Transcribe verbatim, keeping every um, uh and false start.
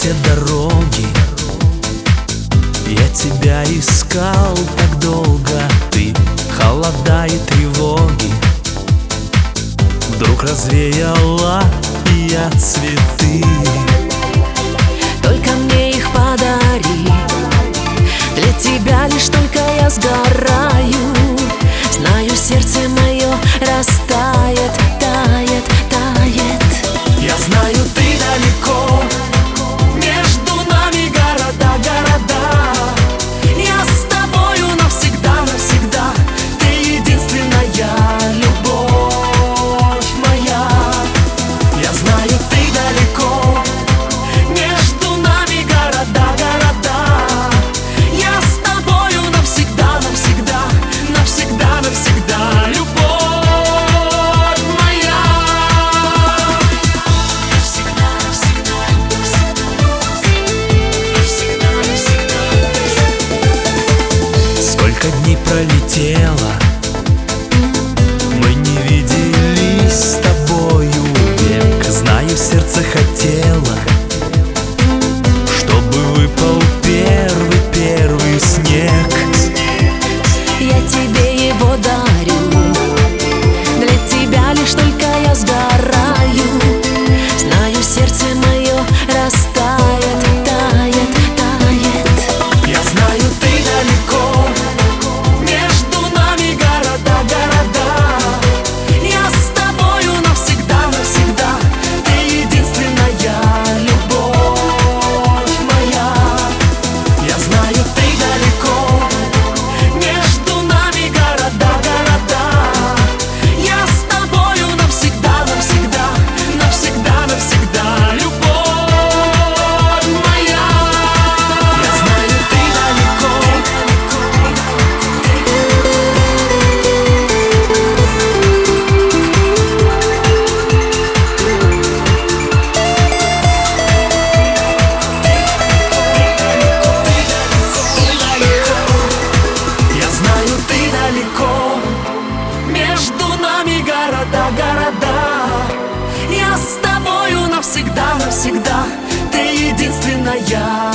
все дороги. Я тебя искал так долго, ты холода и тревоги вдруг развеяла я цветы. Только мне их подари, для тебя лишь только я сгораю. Знаю, сердце мое растает, тает, тает. Я знаю, ты далеко, между нами города, города. Я с тобою навсегда, навсегда. Ты единственная любовь моя. Я знаю, ты далеко, между нами города, города. Я с тобою навсегда, навсегда, навсегда, навсегда. Любовь дней пролетело, мы не виделись с тобою век. Знаю, сердце хотело, чтобы выпал первый, первый снег. Я тебе его дарю, для тебя лишь только я сгораю. Знаю, сердце мое растает, тает, тает. Я знаю, ты далеко, между нами города, города. Я с тобою навсегда, навсегда. Ты единственная любовь моя. Я знаю, ты далеко, между нами города, города. Я с тобою навсегда, навсегда, навсегда, навсегда. Любовь моя. Я знаю, ты далеко. Я знаю, ты далеко, между нами города, города. Я с тобою навсегда, навсегда. Ты единственная